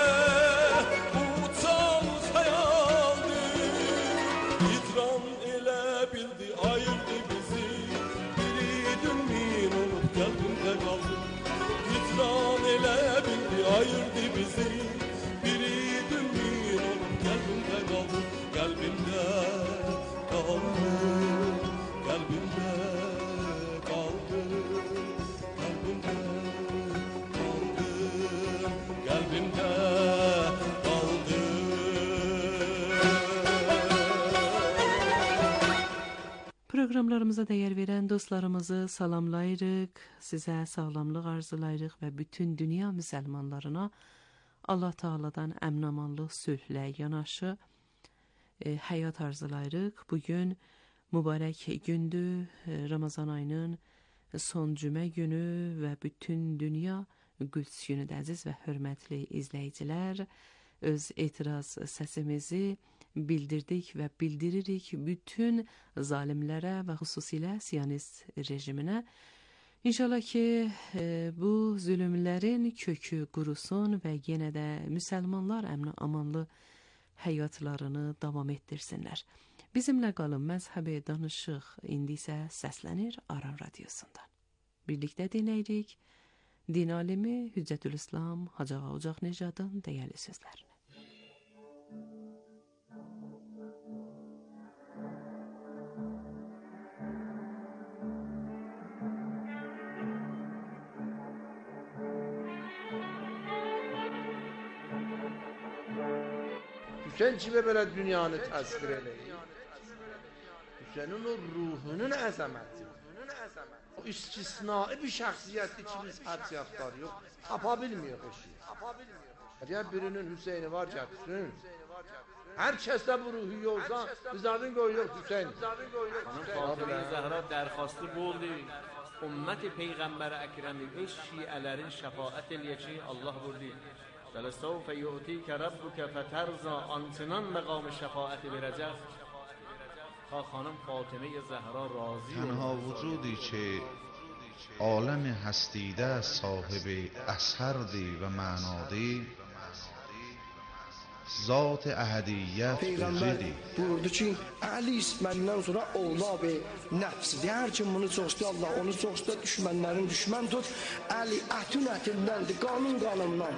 uçan xəyaldır. İtran elə bildi, ayırdı bizi, biri dün min olub qəlbimdə qaldı. İtran elə bildi, ayırdı bizi, biri dün min olub qəlbimdə qaldı. Qəlbimdə qaldı, qəlbimdə qaldı, qəlbimdə qaldı, qəlbimdə qaldı.
Proqramlarımıza dəyər verən dostlarımızı salamlayırıq, sizə sağlamlıq arzulayırıq və bütün dünya müsəlmanlarına Allah Taala'dan əmin-amanlıq, sülhlə yanaşı e, həyat arzulayırıq. Bugün mübarək gündür, e, Ramazan ayının son cümə günü və bütün dünya Qüds günüdür. Əziz və hörmətli izləyicilər, öz etiraz səsimizi bildirdik və bildiririk bütün zalimlərə və xüsusilə Siyonist rejiminə. İnşallah ki, e, bu zülümlərin kökü qurusun və yenə də müsəlmanlar əmin-amanlı həyatlarını davam etdirsinlər. Bizimlə qalın, məzhəbi danışıq indi isə səslənir Aran radiosundan. Birlikdə dinləyirik din alimi Hüccətülislam Hacı Ağa Ocaq Necadın dəyərli sözlərini.
Hüseyin kimi belə dünyanı təsvir eləyir? Hüseynin o ruhunun əzəməti, o istisnai bir şəxsiyyətli ki, biz hədsiyatlar yox, tapa bilmiyor eşi. Əgər birinin Hüseyni var gətirsin, hər kəsdə bu ruhu yoksa, biz adın qoyuyor Hüseyin.
Xanım Fatıma Zəhra dərxastı boldu, ümmət Peyğəmbər Əkrəmi öz şiələrin şəfaət eləyəcək Allah vurdu. فَلَسَوْفَ يُؤْتِيكَ رَبُّكَ فَتَرْضَى آنچنان مقام شفاعت verəcək. خانم فاطمه زهرا راضی
تنها وجودی که عالم هستیده صاحب اثردی و معنادی zat ehadiyyət
Peyğəmbər buyurdu ki, Əli məndən sonra oğlab nəfsidir. Hər kim bunu çox istəyir, Allah onu çox istəyir, düşmənlərin düşmən tut. Əli ətün ətindəndir, qanun qanımdan.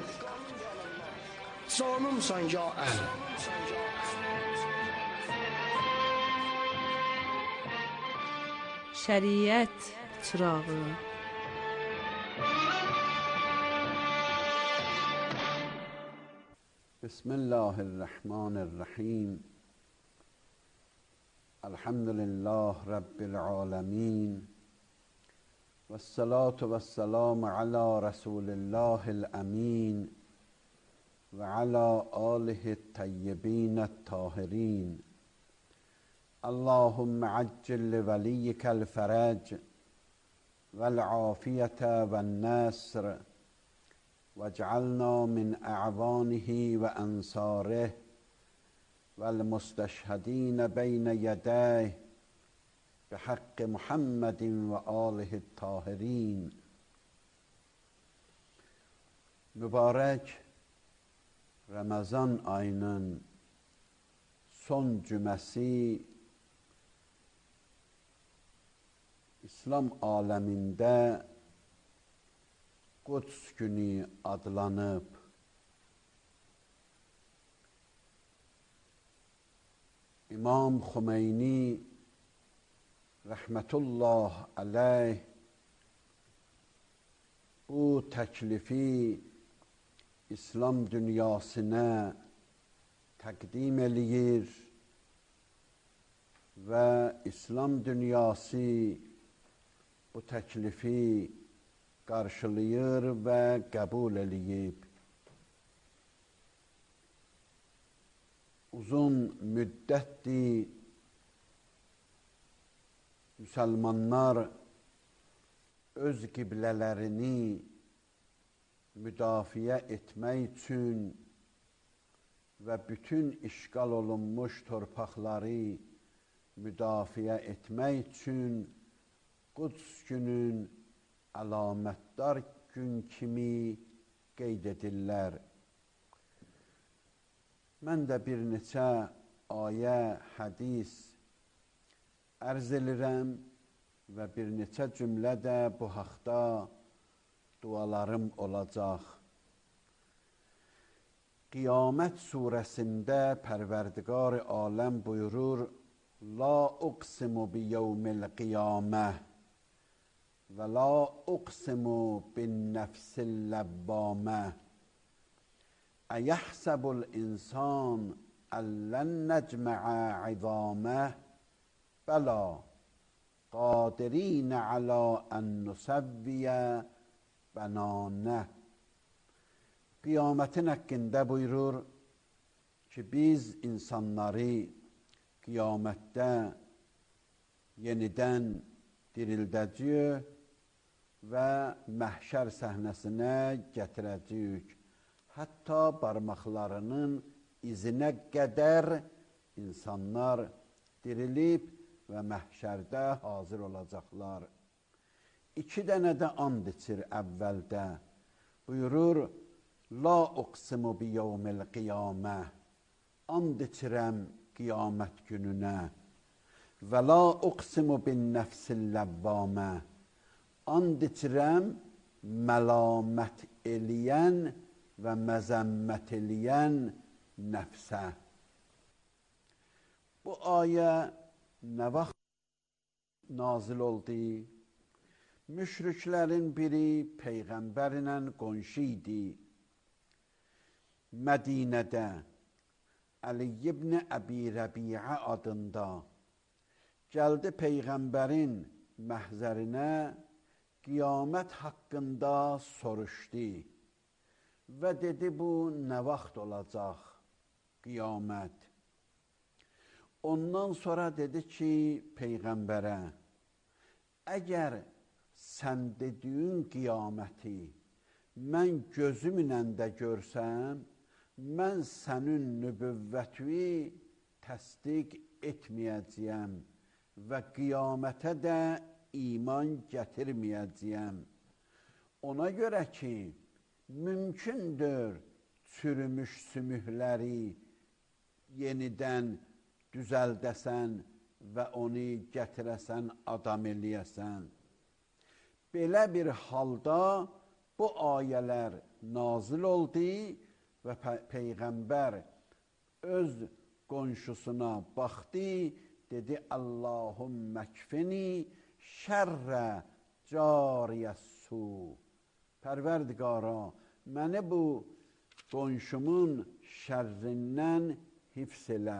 Canımsan ya Əli.
Şəriət çırağı.
بسم الله الرحمن الرحیم الحمد لله رب العالمین والصلاة والسلام على رسول الله الامین وعلى آله الطیبین الطاهرین اللهم عجل لولیک الفرج والعافیة والنصر واجعلنا من اعوانه و انصاره والمستشهدین بین یدیه بحق محمد و آله الطاهرین. Mübarək Ramazan ayının son cüməsi İslam aləmində Quds günü adlanıb. İmam Xümeyni rəhmətullah əleyh bu təklifi İslam dünyasına təqdim eləyir və İslam dünyası bu təklifi qarşılayır və qəbul eləyib. Uzun müddətdir müsəlmanlar öz qiblələrini müdafiə etmək üçün və bütün işğal olunmuş torpaqları müdafiə etmək üçün Quds günün əlamətdar gün kimi qeyd edirlər. Mən də bir neçə ayə, hədis ərz edirəm və bir neçə cümlə də bu haqda dualarım olacaq. Qiyamət surəsində Pərverdigar aləm buyurur: La uqsimu bi yevmil qiyameh və la uqsimu bin nəfsil ləbbameh. Əyəhsəbul insan əllən nəcmə'ə izameh. Bəla qadirinə alə ən nusəvviyə bənanə. Qiyamətin haqqında buyurur ki, biz insanları qiyamətdə yenidən dirildəcəyik və məhşər səhnəsinə gətirəcəyik. Hətta barmaqlarının izinə qədər insanlar dirilib və məhşərdə hazır olacaqlar. İki dənə də and içir əvvəldə. Buyurur: La uqsimu bi yevmil qiyameh. And içirəm qiyamət gününə. Və la uqsimu bin nəfsil ləbbameh. And içirəm məlamət eləyən və məzəmmət eləyən nəfsə. Bu ayə nə vaxt nazil oldu? Müşriklərin biri Peyğəmbərlə qonşu idi. Mədinədə Əli ibn Əbi Rəbiə adında gəldi Peyğəmbərin məhzərinə, qiyamət haqqında soruşdu və dedi, bu nə vaxt olacaq qiyamət? Ondan sonra dedi ki, Peyğəmbərə, əgər sən dediyin qiyaməti mən gözümlə də görsəm, mən sənin nübüvvətini təsdiq etməyəcəyəm və qiyamətə də iman gətirməyəcəyəm. Ona görə ki, mümkündür çürümüş sümükləri yenidən düzəldəsən və onu gətirəsən, adam eləyəsən. Belə bir halda bu ayələr nazil oldu və Peyğəmbər öz qonşusuna baxdı, dedi, Allahümmə kfini şərrə cariyəssu. Pərverdigara, məni bu qonşumun şərrindən hifz elə.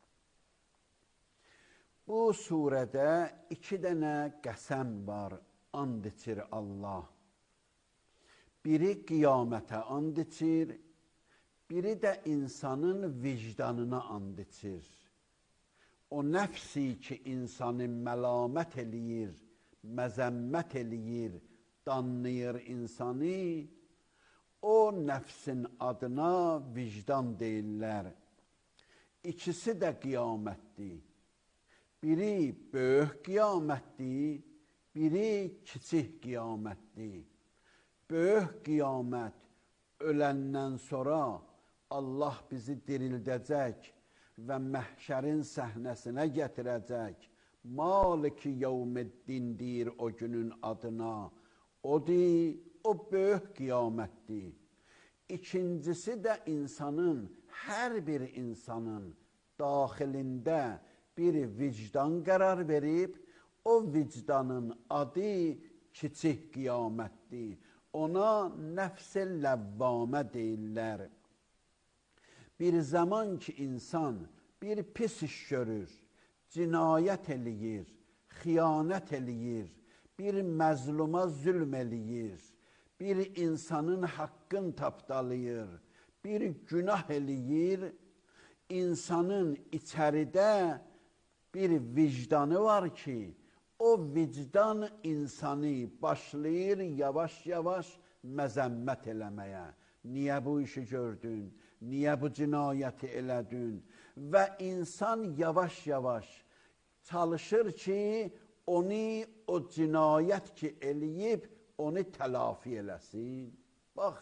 Bu surədə iki dənə qəsəm var, and içir Allah. Biri qiyamətə and içir, biri də insanın vicdanına and içir. O nəfsi ki, insanı məlamət eləyir, məzəmmət eləyir, danlayır insanı, o nəfsin adına vicdan deyirlər. İkisi də qiyamətdir. Biri böyük qiyamətdir, biri kiçik qiyamətdir. Böyük qiyamət öləndən sonra Allah bizi dirildəcək və məhşərin səhnəsinə gətirəcək. Maliki yevmiddin deyir o günün adına. Odur, o böyük qiyamətdir. İkincisi də insanın, hər bir insanın daxilində bir vicdan qərar verib, o vicdanın adı kiçik qiyamətdir. Ona nəfs-i ləvvamə deyirlər. Bir zaman ki, insan bir pis iş görür, cinayət eləyir, xiyanət eləyir, bir məzluma zülm eləyir, bir insanın haqqın tapdalayır, bir günah eləyir, insanın içəridə bir vicdanı var ki, o vicdan insanı başlayır yavaş-yavaş məzəmmət eləməyə. Niyə bu işi gördün? Niyə bu cinayəti elədin? Və insan yavaş-yavaş çalışır ki, onu, o cinayət ki eləyib, onu telafi eləsin. Bax,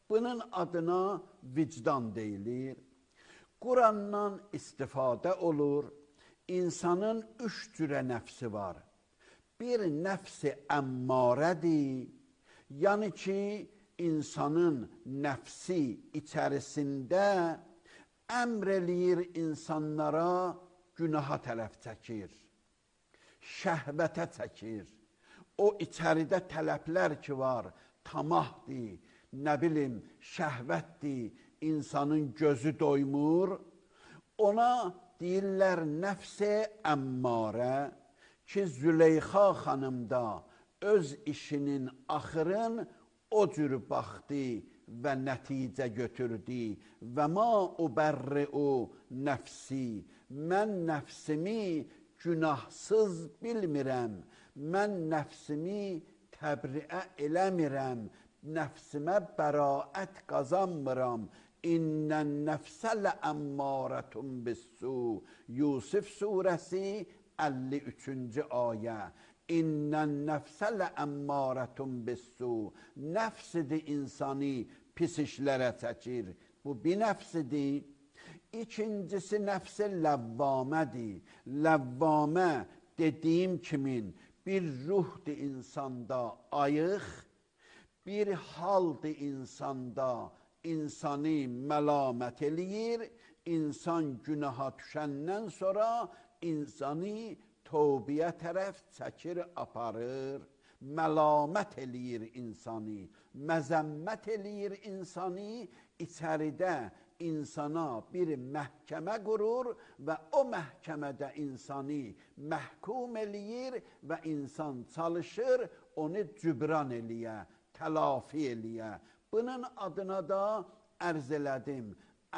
Bunun adına vicdan deyilir. Kur'andan istifadə olur. İnsanın üç cürə nəfsi var. Bir nəfsi əmmarədir. Yəni ki, insanın nəfsi içərisində əmr eləyir insanlara günaha tərəf çəkir. Şəhvətə çəkir. O içəridə tələblər ki var, tamahdır, nə bilim, şəhvətdir, insanın gözü doymur. Ona deyirlər nəfs-i əmmarə ki, Züleyxa xanım da öz işinin axırın o cür baxdı və nəticə götürdü. Və ma ubərri'u nəfsi, mən nəfsimi günahsız bilmirəm, mən nəfsimi təbriə eləmirəm, nəfsimə bəraət qazanmıram. İnnən nəfsə ləəmmarətun bissu. Yusuf surəsi əlli üçüncü ayə. İnnən nəfsə ləəmmarətun bissu. Nəfsidir insani pis işlərə çəkir. Bu bir nəfsidir. İkincisi nəfsi ləvvamədir. Ləvvamə dediyim kimin bir ruhdur insanda ayıq, bir haldır insanda insanı məlamət eləyir, insan günaha düşəndən sonra insanı tövbəyə tərəf çəkir, aparır, məlamət eləyir insanı, məzəmmət eləyir insanı, içəridə insana bir məhkəmə qurur və o məhkəmədə insanı məhkum eləyir və insan çalışır, onu cübran eləyə, təlafi eləyə. Bunun adına da ərz elədim,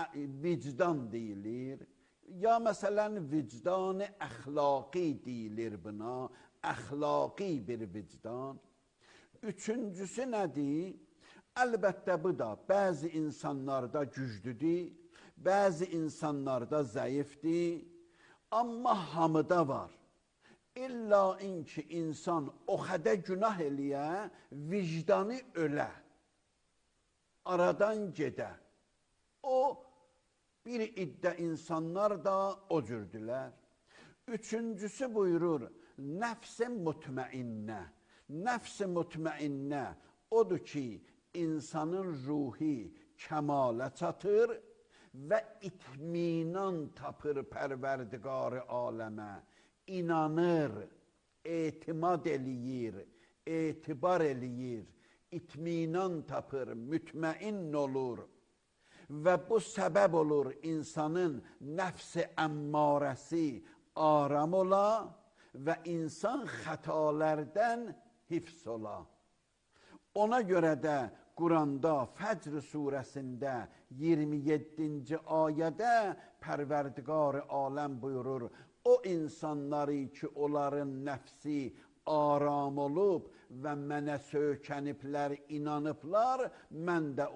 vicdan deyilir. Ya məsələn, vicdan əxlaqi deyilir buna, əxlaqi bir vicdan. Üçüncüsü nədir? Əlbəttə bu da bəzi insanlarda güclüdür, bəzi insanlarda zəifdir, amma hamıda var. İlla inki insan o xədə günah eləyə, vicdanı ölə, aradan gedə. O, bir iddə insanlar da o cürdülər. Üçüncüsü buyurur, nəfs-i mutmainnə. Nəfs-i mutmainnə odur ki, insanın ruhi kəmalə çatır və itminan tapır pərverdigarı aləmə. İnanır, etimad eləyir, etibar eləyir, itminan tapır, mütməin olur. Və bu səbəb olur insanın nəfs-i əmmarəsi aram ola və insan xətalərdən hifz ola. Ona görə də Quranda Fəcr surəsində iyirmi yeddinci ayədə Pərverdigar aləm buyurur, o insanları ki, onların nəfsi aram olub və mənə sökəniblər, inanıblar, mən də